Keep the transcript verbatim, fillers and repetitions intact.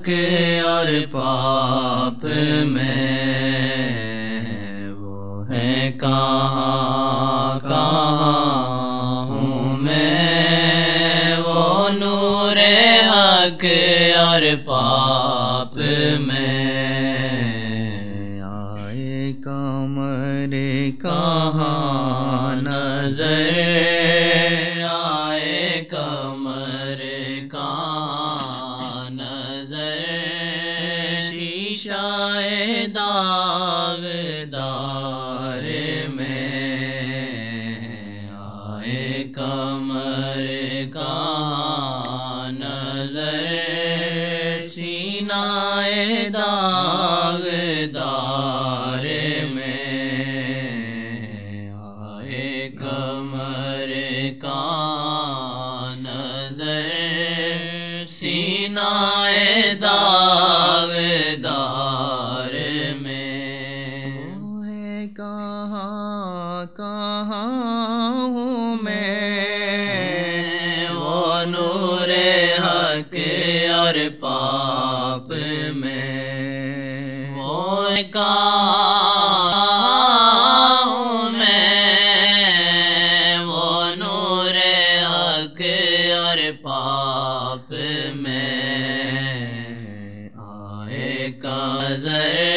حق اور پاپ میں، وہ ہے کہاں کہاں ہوں میں، وہ نور حق اور پاپ میں، آئے قمر کہاں نظر، آئے قمر کہاں نظر، شیشہ داغدار میں، آئے قمر کہاں نظر، سینہ داغدار میں، آئے قمر کہاں نظر، سینہ داغدار میں، وہ ہے کہاں کہاں ہوں میں، وہ نور حق اور پاپ میں، وہ ہے کہاں ہوں میں، وہ نور حق اور پاپ میں، آئے قمر